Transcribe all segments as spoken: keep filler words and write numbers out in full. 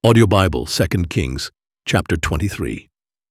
Audio Bible, Second Kings, chapter twenty-three.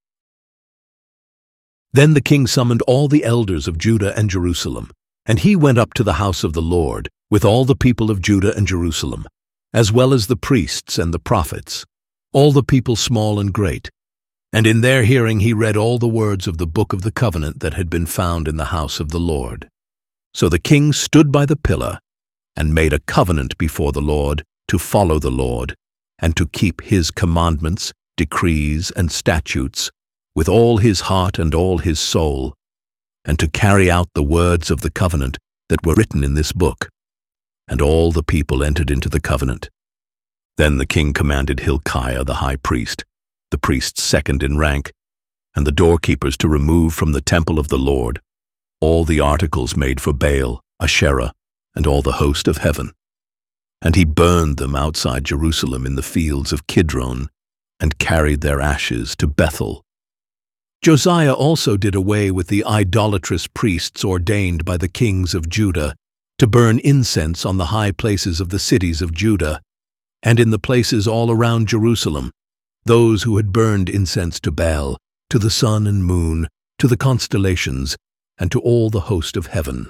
Then the king summoned all the elders of Judah and Jerusalem, and he went up to the house of the Lord with all the people of Judah and Jerusalem, as well as the priests and the prophets, all the people small and great. And in their hearing he read all the words of the book of the covenant that had been found in the house of the Lord. So the king stood by the pillar and made a covenant before the Lord to follow the Lord, and to keep his commandments, decrees, and statutes with all his heart and all his soul, and to carry out the words of the covenant that were written in this book. And all the people entered into the covenant. Then the king commanded Hilkiah the high priest, the priest second in rank, and the doorkeepers to remove from the temple of the Lord all the articles made for Baal, Asherah, and all the host of heaven. And he burned them outside Jerusalem in the fields of Kidron, and carried their ashes to Bethel. Josiah also did away with the idolatrous priests ordained by the kings of Judah to burn incense on the high places of the cities of Judah, and in the places all around Jerusalem, those who had burned incense to Baal, to the sun and moon, to the constellations, and to all the host of heaven.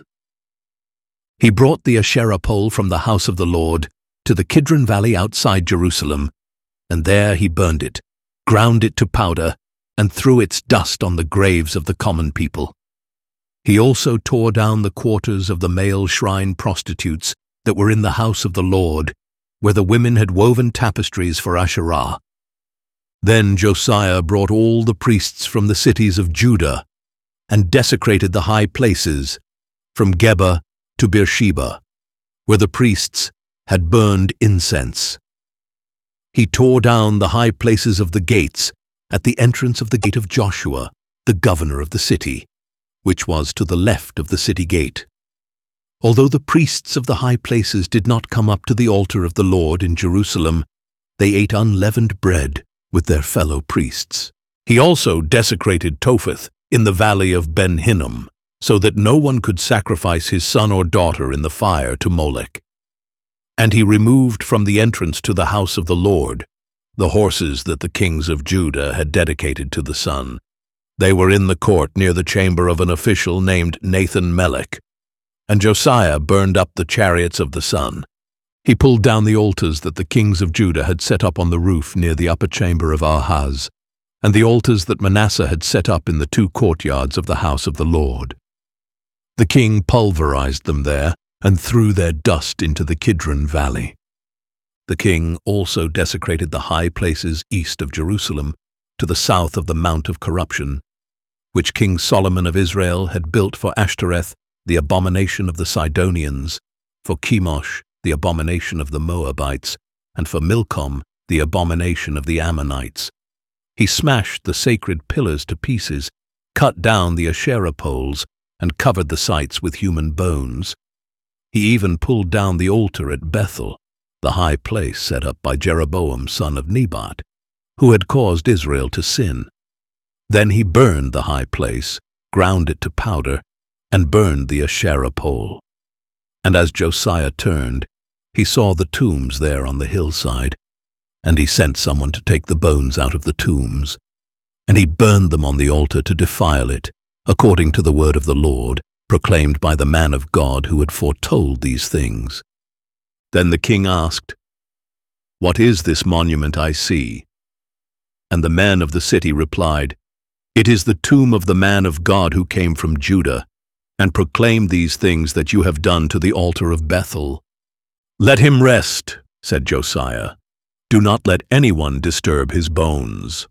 He brought the Asherah pole from the house of the Lord to the Kidron Valley outside Jerusalem, and there he burned it, ground it to powder, and threw its dust on the graves of the common people. He also tore down the quarters of the male shrine prostitutes that were in the house of the Lord, where the women had woven tapestries for Asherah. Then Josiah brought all the priests from the cities of Judah, and desecrated the high places, from Geba to Beersheba, where the priests had burned incense. He tore down the high places of the gates at the entrance of the gate of Joshua, the governor of the city, which was to the left of the city gate. Although the priests of the high places did not come up to the altar of the Lord in Jerusalem, they ate unleavened bread with their fellow priests. He also desecrated Topheth in the valley of Ben Hinnom, so that no one could sacrifice his son or daughter in the fire to Molech. And he removed from the entrance to the house of the Lord the horses that the kings of Judah had dedicated to the sun. They were in the court near the chamber of an official named Nathan-Melech. And Josiah burned up the chariots of the sun. He pulled down the altars that the kings of Judah had set up on the roof near the upper chamber of Ahaz, and the altars that Manasseh had set up in the two courtyards of the house of the Lord. The king pulverized them there, and threw their dust into the Kidron Valley. The king also desecrated the high places east of Jerusalem, to the south of the Mount of Corruption, which King Solomon of Israel had built for Ashtoreth, the abomination of the Sidonians, for Chemosh, the abomination of the Moabites, and for Milcom, the abomination of the Ammonites. He smashed the sacred pillars to pieces, cut down the Asherah poles, and covered the sites with human bones. He even pulled down the altar at Bethel, the high place set up by Jeroboam son of Nebat, who had caused Israel to sin. Then he burned the high place, ground it to powder, and burned the Asherah pole. And as Josiah turned, he saw the tombs there on the hillside, and he sent someone to take the bones out of the tombs. And he burned them on the altar to defile it, according to the word of the Lord, proclaimed by the man of God who had foretold these things. Then the king asked, "What is this monument I see?" And the men of the city replied, "It is the tomb of the man of God who came from Judah, and proclaimed these things that you have done to the altar of Bethel." "Let him rest," said Josiah. "Do not let anyone disturb his bones."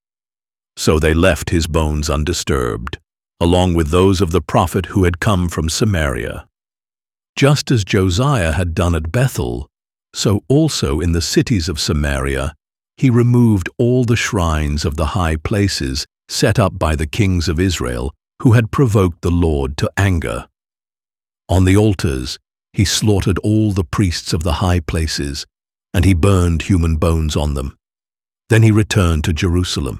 So they left his bones undisturbed, along with those of the prophet who had come from Samaria. Just as Josiah had done at Bethel, so also in the cities of Samaria, he removed all the shrines of the high places set up by the kings of Israel who had provoked the Lord to anger. On the altars, he slaughtered all the priests of the high places, and he burned human bones on them. Then he returned to Jerusalem.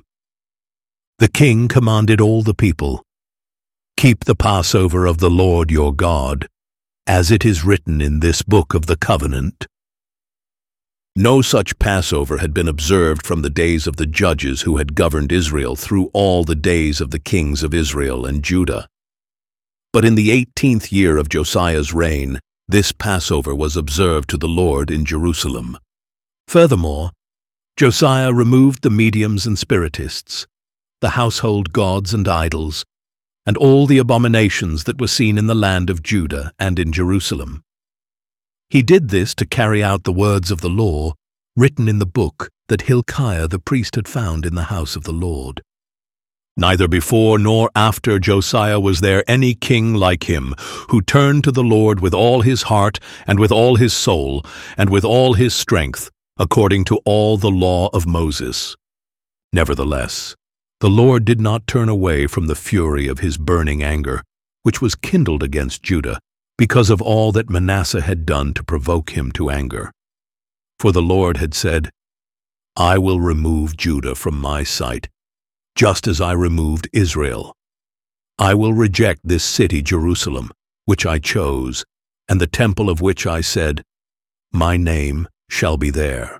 The king commanded all the people, "Keep the Passover of the Lord your God, as it is written in this book of the covenant." No such Passover had been observed from the days of the judges who had governed Israel through all the days of the kings of Israel and Judah. But in the eighteenth year of Josiah's reign, this Passover was observed to the Lord in Jerusalem. Furthermore, Josiah removed the mediums and spiritists, the household gods and idols, and all the abominations that were seen in the land of Judah and in Jerusalem. He did this to carry out the words of the law written in the book that Hilkiah the priest had found in the house of the Lord. Neither before nor after Josiah was there any king like him, who turned to the Lord with all his heart and with all his soul and with all his strength, according to all the law of Moses. Nevertheless, the Lord did not turn away from the fury of his burning anger, which was kindled against Judah, because of all that Manasseh had done to provoke him to anger. For the Lord had said, "I will remove Judah from my sight, just as I removed Israel. I will reject this city Jerusalem, which I chose, and the temple of which I said, 'My name shall be there.'"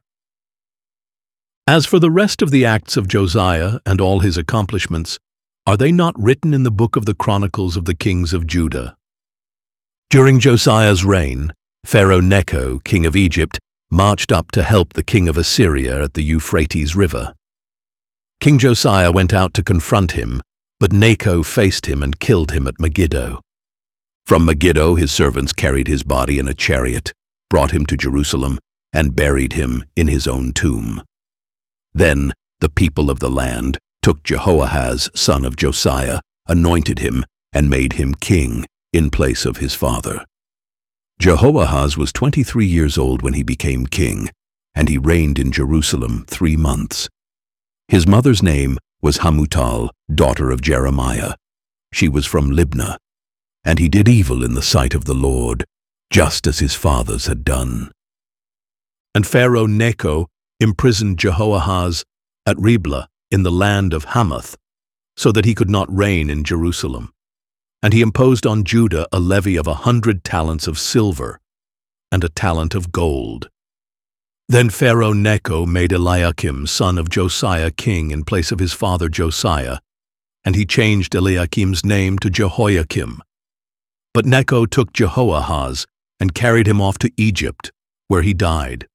As for the rest of the acts of Josiah and all his accomplishments, are they not written in the book of the Chronicles of the kings of Judah? During Josiah's reign, Pharaoh Necho, king of Egypt, marched up to help the king of Assyria at the Euphrates River. King Josiah went out to confront him, but Necho faced him and killed him at Megiddo. From Megiddo his servants carried his body in a chariot, brought him to Jerusalem, and buried him in his own tomb. Then the people of the land took Jehoahaz, son of Josiah, anointed him, and made him king in place of his father. Jehoahaz was twenty-three years old when he became king, and he reigned in Jerusalem three months. His mother's name was Hamutal, daughter of Jeremiah. She was from Libnah, and he did evil in the sight of the Lord, just as his fathers had done. And Pharaoh Necho imprisoned Jehoahaz at Riblah in the land of Hamath, so that he could not reign in Jerusalem. And he imposed on Judah a levy of a hundred talents of silver and a talent of gold. Then Pharaoh Necho made Eliakim, son of Josiah, king in place of his father Josiah, and he changed Eliakim's name to Jehoiakim. But Necho took Jehoahaz and carried him off to Egypt, where he died.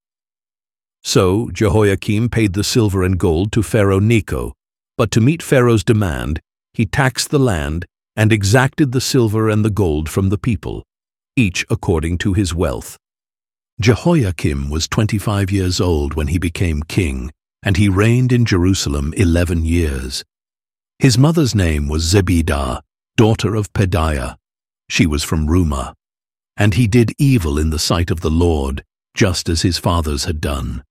So Jehoiakim paid the silver and gold to Pharaoh Necho, but to meet Pharaoh's demand, he taxed the land and exacted the silver and the gold from the people, each according to his wealth. Jehoiakim was twenty-five years old when he became king, and he reigned in Jerusalem eleven years. His mother's name was Zebidah, daughter of Pedaiah. She was from Rumah. And he did evil in the sight of the Lord, just as his fathers had done.